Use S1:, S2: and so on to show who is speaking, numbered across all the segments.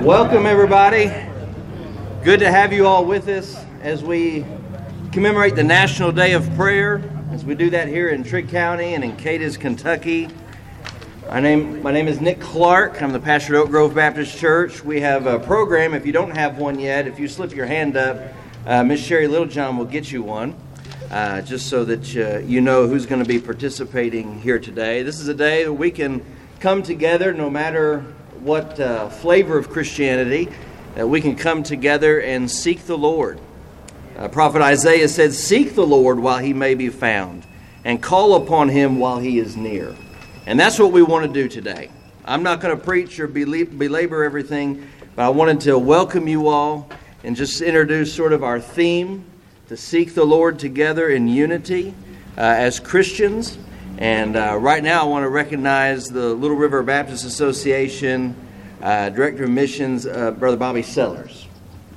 S1: Welcome, everybody. Good to have you all with us as we commemorate the National Day of Prayer, as we do that here in Trigg County and in Cadiz, Kentucky. My name is Nick Clark. I'm the pastor at Oak Grove Baptist Church. We have a program. If you don't have one yet, if you slip your hand up, Miss Sherry Littlejohn will get you one, just so that you know who's going to be participating here today. This is a day that we can come together no matter what flavor of Christianity, that we can come together and seek the Lord. Prophet Isaiah said, "Seek the Lord while he may be found, and call upon him while he is near." And that's what we want to do today. I'm not going to preach or belabor everything, but I wanted to welcome you all and just introduce sort of our theme, to seek the Lord together in unity as Christians. And right now I want to recognize the Little River Baptist Association Director of Missions, Brother Bobby Sellers.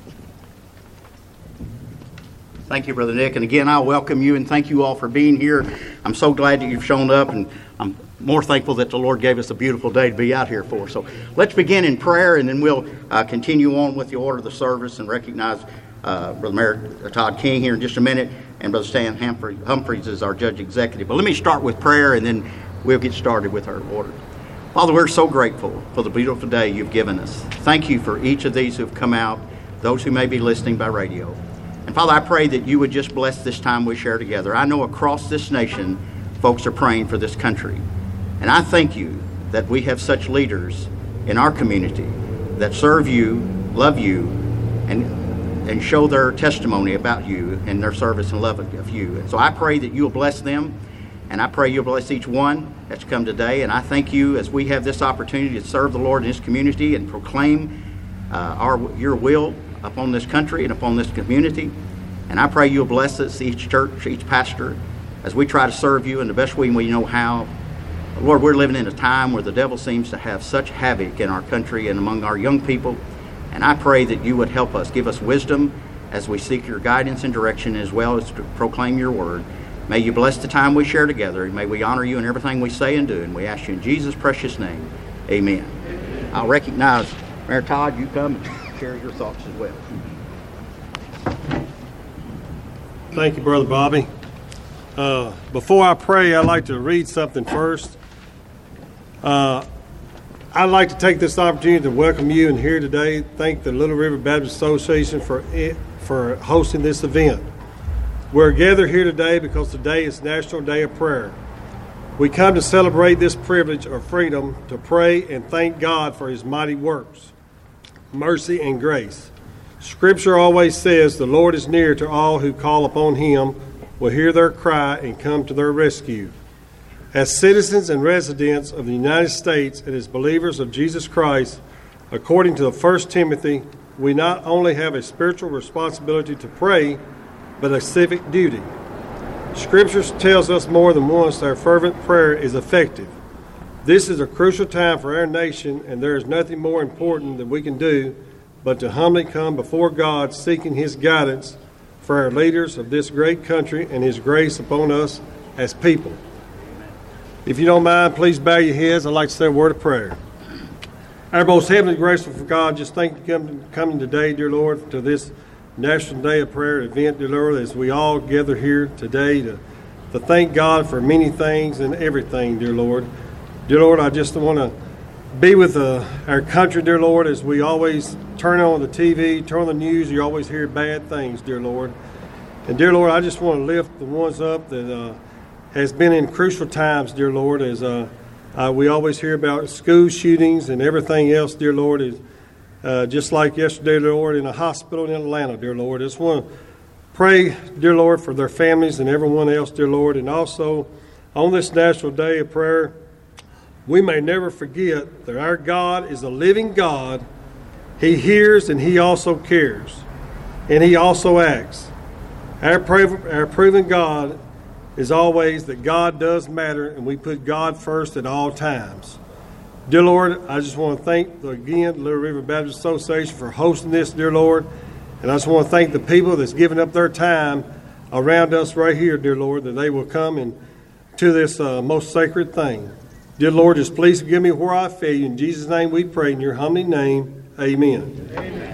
S2: Thank you, Brother Nick. And again, I welcome you and thank you all for being here. I'm so glad that you've shown up, and I'm more thankful that the Lord gave us a beautiful day to be out here for. So let's begin in prayer, and then we'll continue on with the order of the service and recognize Brother Mayor Todd King here in just a minute, and Brother Stan Humphreys is our Judge Executive. But let me start with prayer, and then we'll get started with our order. Father, we're so grateful for the beautiful day you've given us. Thank you for each of these who have come out, those who may be listening by radio. And Father, I pray that you would just bless this time we share together. I know across this nation, folks are praying for this country. And I thank you that we have such leaders in our community that serve you, love you, and show their testimony about you and their service and love of you. And so I pray that you'll bless them, and I pray you'll bless each one that's come today. And I thank you as we have this opportunity to serve the Lord in this community and proclaim your will upon this country and upon this community. And I pray you'll bless us, each church, each pastor, as we try to serve you in the best way we know how. Lord, we're living in a time where the devil seems to have such havoc in our country and among our young people. And I pray that you would help us, give us wisdom as we seek your guidance and direction, as well as to proclaim your word. May you bless the time we share together, and may we honor you in everything we say and do. And we ask you in Jesus' precious name, amen. I'll recognize Mayor Todd. You come and share your thoughts as well.
S3: Thank you, Brother Bobby. Before I pray, I'd like to read something first. I'd like to take this opportunity to welcome you in here today. Thank the Little River Baptist Association for hosting this event. We're gathered here today because today is National Day of Prayer. We come to celebrate this privilege or freedom to pray and thank God for his mighty works, mercy, and grace. Scripture always says the Lord is near to all who call upon him, will hear their cry and come to their rescue. As citizens and residents of the United States and as believers of Jesus Christ, according to the 1 Timothy, we not only have a spiritual responsibility to pray, but a civic duty. Scripture tells us more than once that our fervent prayer is effective. This is a crucial time for our nation, and there is nothing more important that we can do but to humbly come before God, seeking his guidance for our leaders of this great country and his grace upon us as people. If you don't mind, please bow your heads. I'd like to say a word of prayer. Our most heavenly graceful God, just thank you for coming today, dear Lord, to this National Day of Prayer event, dear Lord, as we all gather here today to thank God for many things and everything, dear Lord. Dear Lord, I just want to be with our country, dear Lord, as we always turn on the TV, turn on the news, you always hear bad things, dear Lord. And dear Lord, I just want to lift the ones up that has been in crucial times, dear Lord, as we always hear about school shootings and everything else, dear Lord, is just like yesterday, dear Lord, in a hospital in Atlanta, dear Lord. I just want to pray, dear Lord, for their families and everyone else, dear Lord. And also, on this National Day of Prayer, we may never forget that our God is a living God. He hears and he also cares. And he also acts. Our proven God is always that God does matter, and we put God first at all times. Dear Lord, I just want to thank, again, Little River Baptist Association for hosting this, dear Lord. And I just want to thank the people that's given up their time around us right here, dear Lord, that they will come and to this most sacred thing. Dear Lord, just please forgive me where I fail you. In Jesus' name we pray, in your humble name, Amen.
S4: Amen.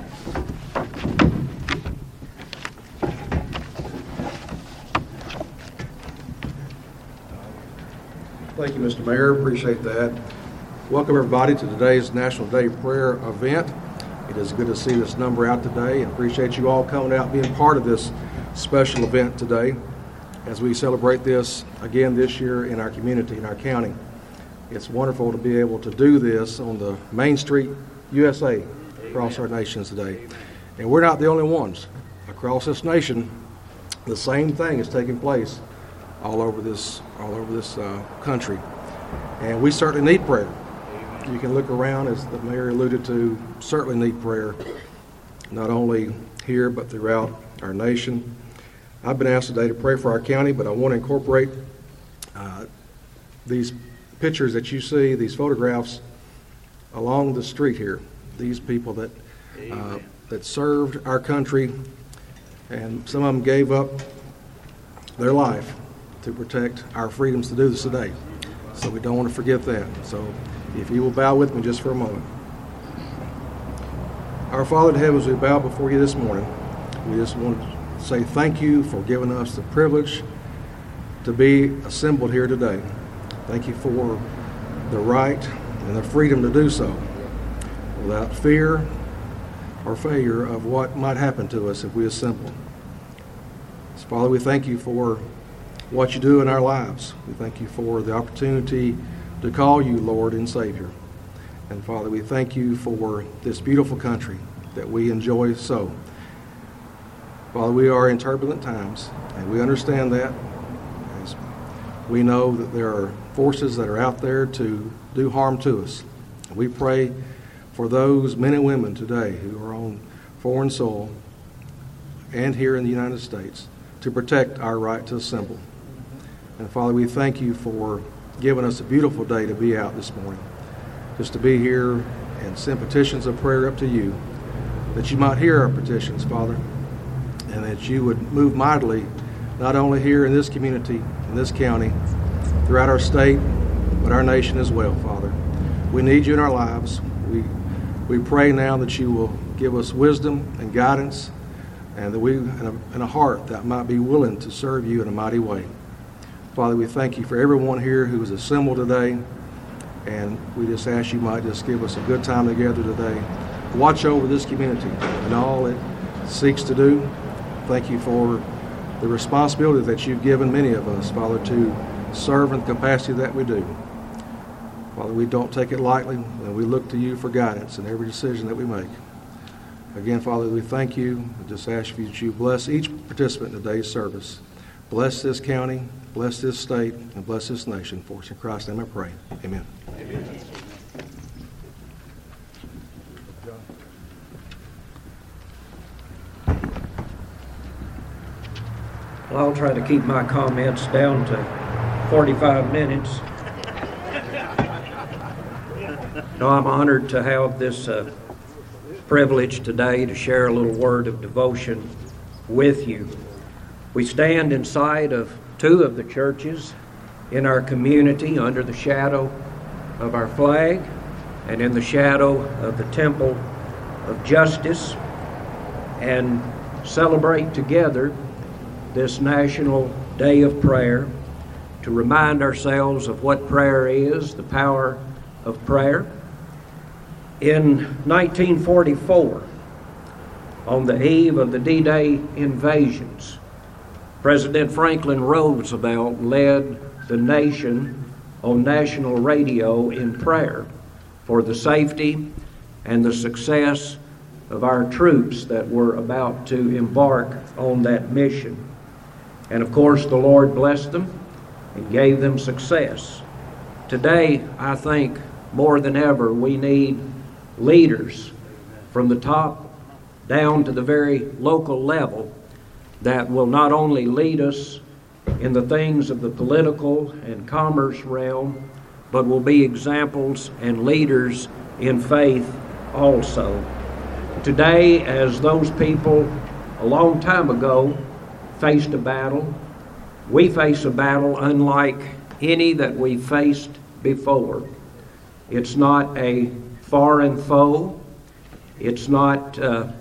S5: Thank you, Mr. Mayor. Appreciate that. Welcome, everybody, to today's National Day of Prayer event. It is good to see this number out today, and appreciate you all coming out and being part of this special event today as we celebrate this again this year in our community, in our county. It's wonderful to be able to do this on the Main Street USA across our nations today. And we're not the only ones. Across this nation, the same thing is taking place all over this country. And we certainly need prayer. You can look around, as the mayor alluded to, certainly need prayer, not only here but throughout our nation. I've been asked today to pray for our county, but I want to incorporate these pictures that you see, these photographs along the street here. These people that served our country, and some of them gave up their life to protect our freedoms to do this today. So we don't want to forget that. So if you will bow with me just for a moment. Our Father in heaven, as we bow before you this morning, we just want to say thank you for giving us the privilege to be assembled here today. Thank you for the right and the freedom to do so without fear or failure of what might happen to us if we assemble. So, Father, we thank you for what you do in our lives. We thank you for the opportunity to call you Lord and Savior. And Father, we thank you for this beautiful country that we enjoy so. Father, we are in turbulent times, and we understand that. As we know that there are forces that are out there to do harm to us. And we pray for those men and women today who are on foreign soil and here in the United States to protect our right to assemble. And Father, we thank you for giving us a beautiful day to be out this morning, just to be here and send petitions of prayer up to you, that you might hear our petitions, Father, and that you would move mightily, not only here in this community, in this county, throughout our state, but our nation as well, Father. We need you in our lives. We pray now that you will give us wisdom and guidance, and that we, in a heart that might be willing to serve you in a mighty way. Father, we thank you for everyone here who is assembled today, and we just ask you might just give us a good time together today. Watch over this community and all it seeks to do. Thank you for the responsibility that you've given many of us, Father, to serve in the capacity that we do. Father, we don't take it lightly, and we look to you for guidance in every decision that we make. Again, Father, we thank you. We just ask you that you bless each participant in today's service. Bless this county, bless this state, and bless this nation. For us in Christ's name I pray. Amen. Amen.
S6: Well, I'll try to keep my comments down to 45 minutes. No, I'm honored to have this privilege today to share a little word of devotion with you. We stand inside of two of the churches in our community under the shadow of our flag and in the shadow of the Temple of Justice, and celebrate together this National Day of Prayer to remind ourselves of what prayer is, the power of prayer. In 1944, on the eve of the D-Day invasions, President Franklin Roosevelt led the nation on national radio in prayer for the safety and the success of our troops that were about to embark on that mission. And of course, the Lord blessed them and gave them success. Today, I think more than ever, we need leaders from the top down to the very local level that will not only lead us in the things of the political and commerce realm, but will be examples and leaders in faith also. Today, as those people a long time ago faced a battle, we face a battle unlike any that we faced before. It's not a foreign foe. It's not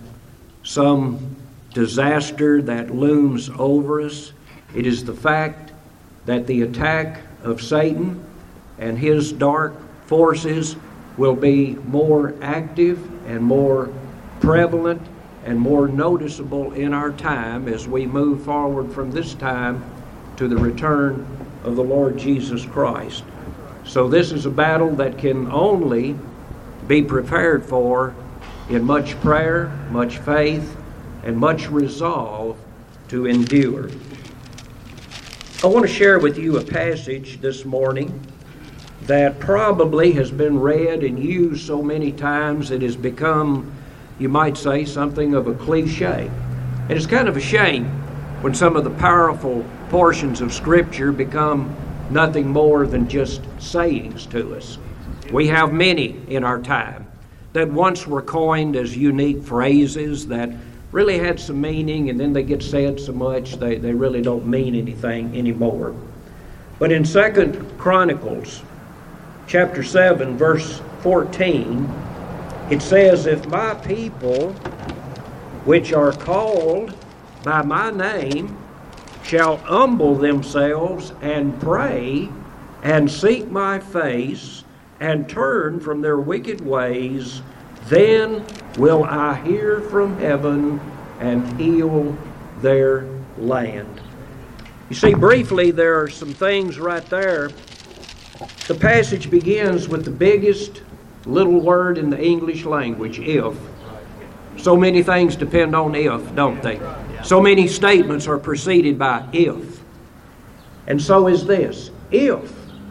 S6: some disaster that looms over us. It is the fact that the attack of Satan and his dark forces will be more active and more prevalent and more noticeable in our time as we move forward from this time to the return of the Lord Jesus Christ. So this is a battle that can only be prepared for in much prayer, much faith, and much resolve to endure. I want to share with you a passage this morning that probably has been read and used so many times it has become, you might say, something of a cliche. And it's kind of a shame when some of the powerful portions of Scripture become nothing more than just sayings to us. We have many in our time that once were coined as unique phrases that really had some meaning, and then they get said so much they really don't mean anything anymore. But in 2 Chronicles chapter 7, verse 14, it says, "If my people, which are called by my name, shall humble themselves and pray and seek my face and turn from their wicked ways, then will I hear from heaven and heal their land." You see, briefly, there are some things right there. The passage begins with the biggest little word in the English language, if. So many things depend on if, don't they? So many statements are preceded by if. And so is this. If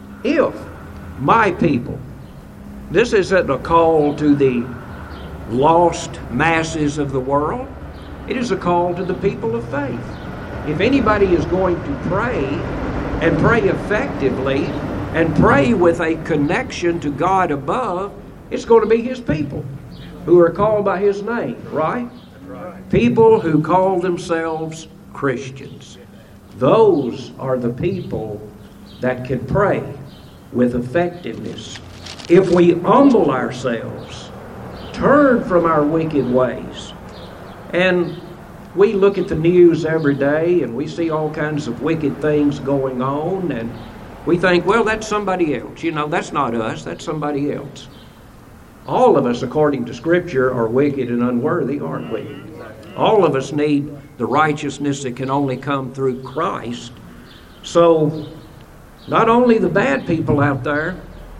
S6: my people. This isn't a call to the lost masses of the world. It is a call to the people of faith. If anybody is going to pray, and pray effectively, and pray with a connection to God above, it's going to be His people who are called by His name, right? People who call themselves Christians. Those are the people that can pray with effectiveness. If we humble ourselves, turn from our wicked ways, and we look at the news every day and we see all kinds of wicked things going on, and we think, well, that's somebody else. You know, that's not us, that's somebody else. All of us, according to Scripture, are wicked and unworthy, aren't we? All of us need the righteousness that can only come through Christ. So, not only the bad people out there,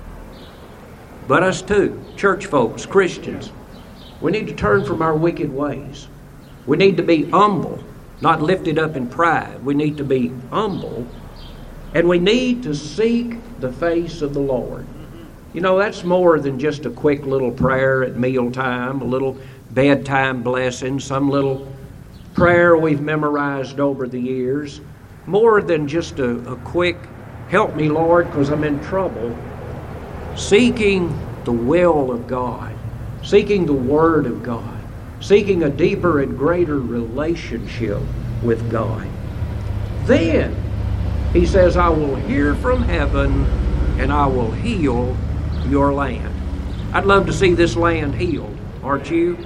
S6: but us too, church folks, Christians. We need to turn from our wicked ways. We need to be humble, not lifted up in pride. We need to be humble, and we need to seek the face of the Lord. You know, that's more than just a quick little prayer at mealtime, a little bedtime blessing, some little prayer we've memorized over the years. More than just a quick, help me, Lord, because I'm in trouble. Seeking the will of God, seeking the Word of God, seeking a deeper and greater relationship with God. Then, He says, I will hear from heaven and I will heal your land. I'd love to see this land healed, aren't you?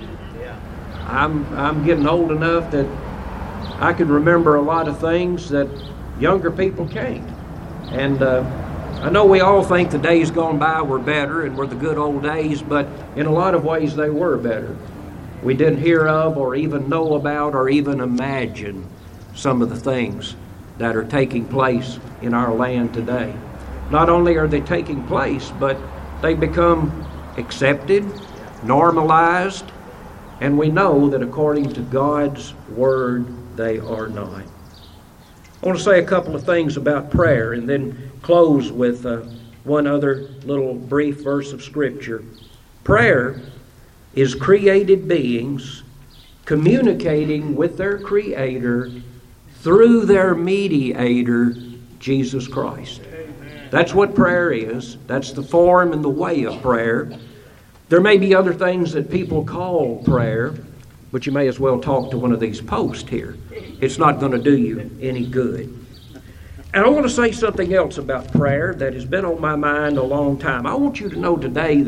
S6: I'm getting old enough that I can remember a lot of things that younger people can't. And I know we all think the days gone by were better and were the good old days, but in a lot of ways they were better. We didn't hear of or even know about or even imagine some of the things that are taking place in our land today. Not only are they taking place, but they become accepted, normalized, and we know that according to God's Word, they are not. I want to say a couple of things about prayer and then close with one other little brief verse of Scripture. Prayer is created beings communicating with their Creator through their mediator, Jesus Christ. That's what prayer is. That's the form and the way of prayer. There may be other things that people call prayer, but you may as well talk to one of these posts here. It's not going to do you any good. And I want to say something else about prayer that has been on my mind a long time. I want you to know today that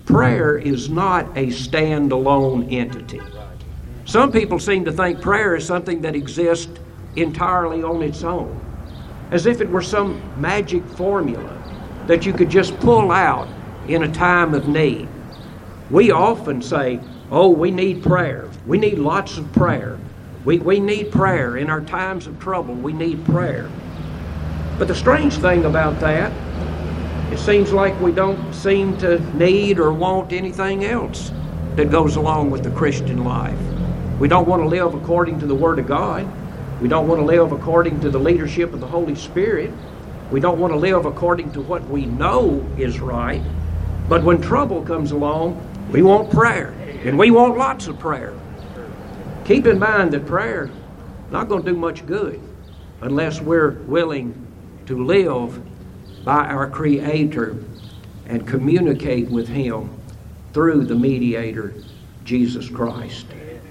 S6: prayer is not a standalone entity. Some people seem to think prayer is something that exists entirely on its own, as if it were some magic formula that you could just pull out in a time of need. We often say, oh, we need prayer. We need lots of prayer. We need prayer. In our times of trouble, we need prayer. But the strange thing about that, it seems like we don't seem to need or want anything else that goes along with the Christian life. We don't want to live according to the Word of God. We don't want to live according to the leadership of the Holy Spirit. We don't want to live according to what we know is right. But when trouble comes along, we want prayer. And we want lots of prayer. Keep in mind that prayer is not going to do much good unless we're willing to live by our Creator and communicate with Him through the mediator, Jesus Christ.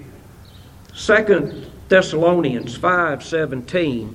S6: 2 Thessalonians 5:17,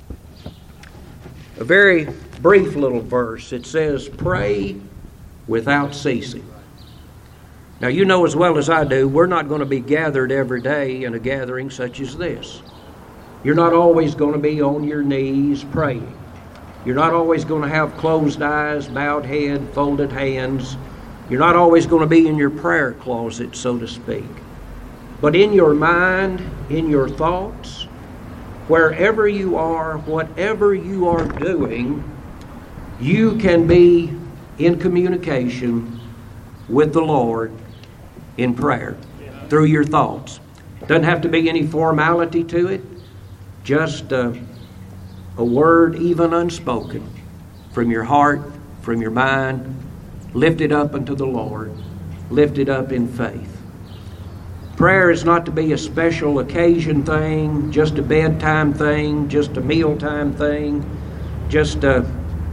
S6: a very brief little verse. It says, pray without ceasing. Now, you know as well as I do, we're not going to be gathered every day in a gathering such as this. You're not always going to be on your knees praying. You're not always going to have closed eyes, bowed head, folded hands. You're not always going to be in your prayer closet, so to speak. But in your mind, in your thoughts, wherever you are, whatever you are doing, you can be in communication with the Lord in prayer through your thoughts. Doesn't have to be any formality to it, just a word even unspoken from your heart, from your mind, lifted up unto the Lord, lifted up in faith. Prayer is not to be a special occasion thing, just a bedtime thing, just a mealtime thing, just a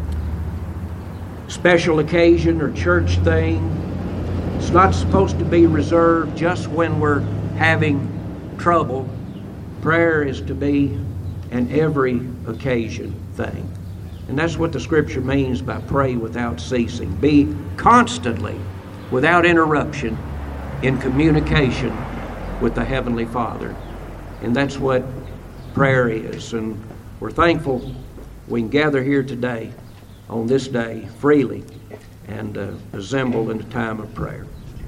S6: special occasion or church thing. It's not supposed to be reserved just when we're having trouble. Prayer is to be an every occasion thing. And that's what the Scripture means by pray without ceasing. Be constantly, without interruption, in communication with the Heavenly Father. And that's what prayer is. And we're thankful we can gather here today, on this day, freely, and assemble in a time of prayer.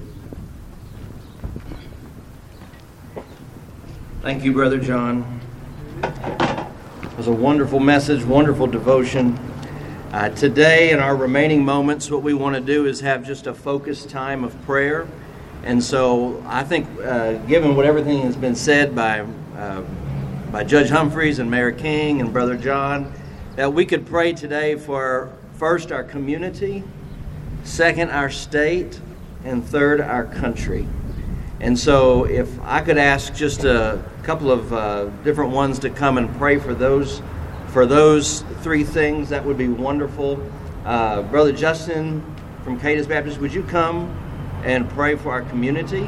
S1: Thank you, Brother John. It was a wonderful message, wonderful devotion. Today, in our remaining moments, what we want to do is have just a focused time of prayer. And so I think, given what everything has been said by Judge Humphreys and Mayor King and Brother John, that we could pray today for, first, our community, second, our state, and third, our country. And so if I could ask just a couple of different ones to come and pray for those three things, that would be wonderful. Brother Justin from Cadiz Baptist, would you come and pray for our community?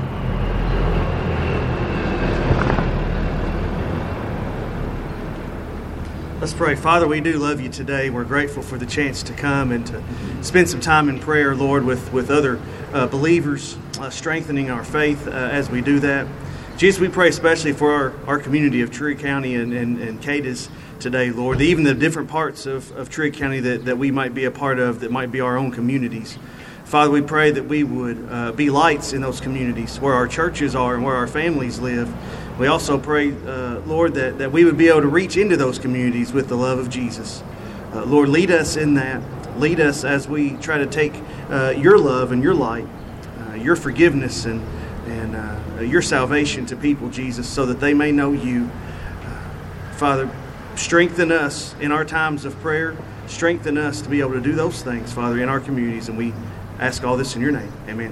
S4: Let's pray. Father, we do love you today. We're grateful for the chance to come and to spend some time in prayer, Lord, with other believers, strengthening our faith as we do that. Jesus, we pray especially for our community of Trigg County and Cadiz today, Lord, even the different parts of Trigg County that we might be a part of, that might be our own communities. Father, we pray that we would be lights in those communities where our churches are and where our families live. We also pray, Lord, that we would be able to reach into those communities with the love of Jesus. Lord, lead us in that. Lead us as we try to take your love and your light, your forgiveness and your salvation to people, Jesus, so that they may know you. Father, strengthen us in our times of prayer. Strengthen us to be able to do those things, Father, in our communities. And we ask all this in your name. Amen.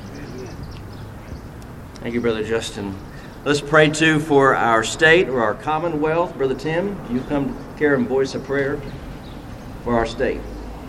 S1: Thank you, Brother Justin. Let's pray, too, for our state or our commonwealth. Brother Tim, you come carry and voice a prayer for our state.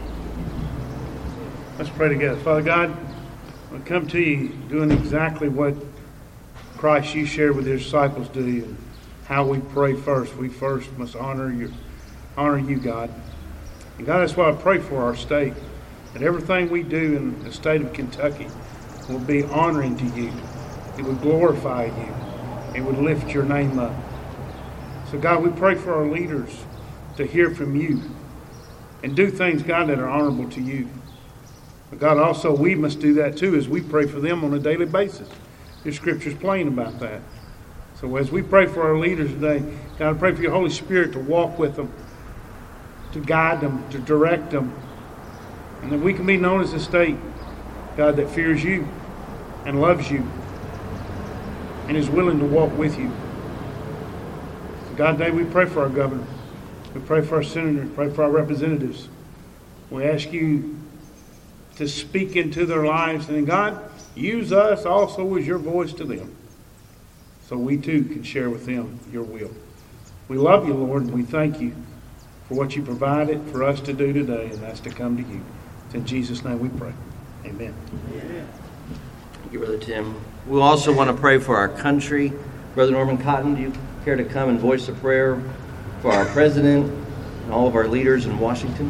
S7: Let's pray together. Father God, I come to you doing exactly what Christ you shared with your disciples do, and how we pray first. We first must honor you, God. And God, that's why I pray for our state, that everything we do in the state of Kentucky will be honoring to you. It would glorify you. It would lift your name up. So God, we pray for our leaders to hear from you and do things, God, that are honorable to you. But God, also we must do that too as we pray for them on a daily basis. Your scripture's plain about that. So as we pray for our leaders today, God, I pray for your Holy Spirit to walk with them, to guide them, to direct them, and that we can be known as a state, God, that fears you and loves you and is willing to walk with you. So God, today we pray for our governor. We pray for our senators, pray for our representatives. We ask you to speak into their lives, and God, use us also as your voice to them, so we too can share with them your will. We love you, Lord, and we thank you for what you provided for us to do today, and that's to come to you. It's in Jesus' name we pray. Amen.
S1: Thank you, Brother Tim. We also want to pray for our country. Brother Norman Cotton, do you care to come and voice a prayer for our president and all of our leaders in Washington?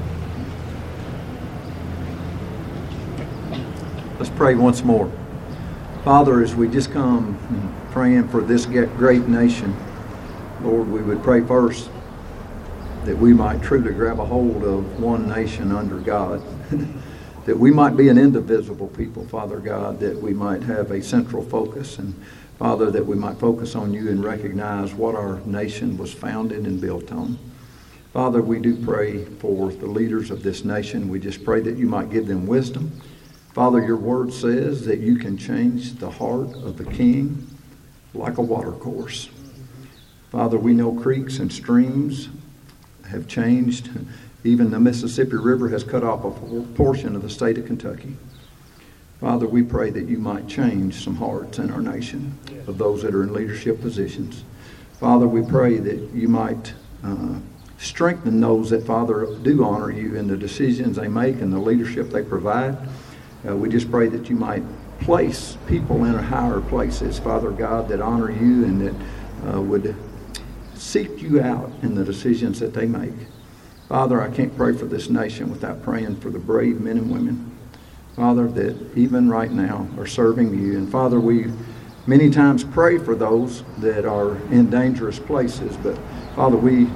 S8: Let's pray once more. Father, as we just come praying for this great nation, Lord, we would pray first that we might truly grab a hold of one nation under God, that we might be an indivisible people, Father God, that we might have a central focus, and Father, that we might focus on you and recognize what our nation was founded and built on. Father, we do pray for the leaders of this nation. We just pray that you might give them wisdom. Father, your word says that you can change the heart of the king like a water course. Father, we know creeks and streams have changed. Even the Mississippi River has cut off a portion of the state of Kentucky. Father, we pray that you might change some hearts in our nation of those that are in leadership positions. Father, we pray that you might strengthen those that, Father, do honor you in the decisions they make and the leadership they provide. We just pray that you might place people in higher places, Father God, that honor you and that would seek you out in the decisions that they make. Father, I can't pray for this nation without praying for the brave men and women, Father, that even right now are serving you. And Father, we many times pray for those that are in dangerous places, but Father, we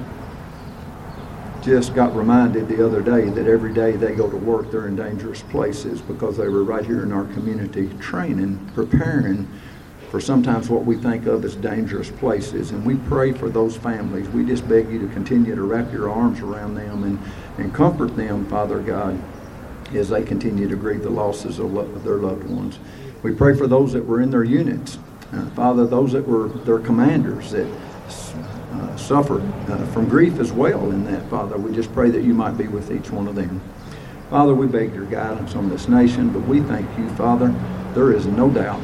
S8: just got reminded the other day that every day they go to work, they're in dangerous places because they were right here in our community training, preparing for sometimes what we think of as dangerous places. And we pray for those families. We just beg you to continue to wrap your arms around them and comfort them, Father God, as they continue to grieve the losses of their loved ones. We pray for those that were in their units. Father, those that were their commanders that suffered from grief as well in that, Father. We just pray that you might be with each one of them. Father, we beg your guidance on this nation, but we thank you, Father. There is no doubt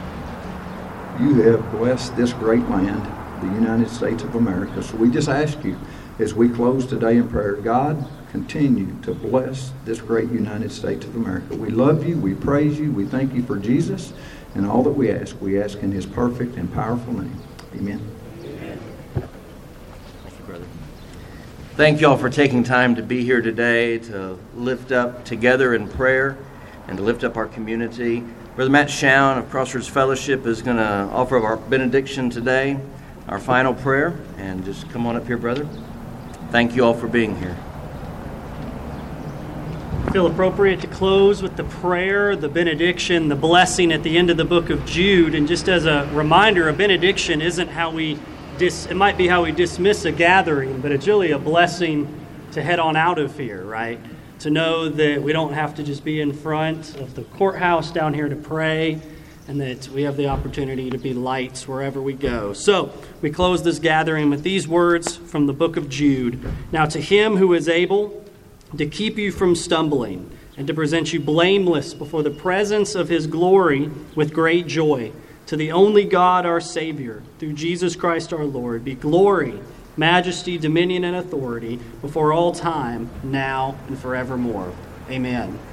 S8: you have blessed this great land, the United States of America. So we just ask you, as we close today in prayer, God, continue to bless this great United States of America. We love you, we praise you, we thank you for Jesus, and all that we ask in his perfect and powerful name. Amen.
S1: Thank you all for taking time to be here today to lift up together in prayer and to lift up our community. Brother Matt Shown of Crossroads Fellowship is going to offer our benediction today, our final prayer, and just come on up here, brother. Thank you all for being here.
S9: I feel appropriate to close with the prayer, the benediction, the blessing at the end of the book of Jude. And just as a reminder, a benediction isn't how we it might be how we dismiss a gathering, but it's really a blessing to head on out of here, right? To know that we don't have to just be in front of the courthouse down here to pray, and that we have the opportunity to be lights wherever we go. So we close this gathering with these words from the book of Jude. Now to him who is able to keep you from stumbling and to present you blameless before the presence of his glory with great joy, to the only God, our Savior, through Jesus Christ our Lord, be glory, majesty, dominion, and authority before all time, now and forevermore. Amen.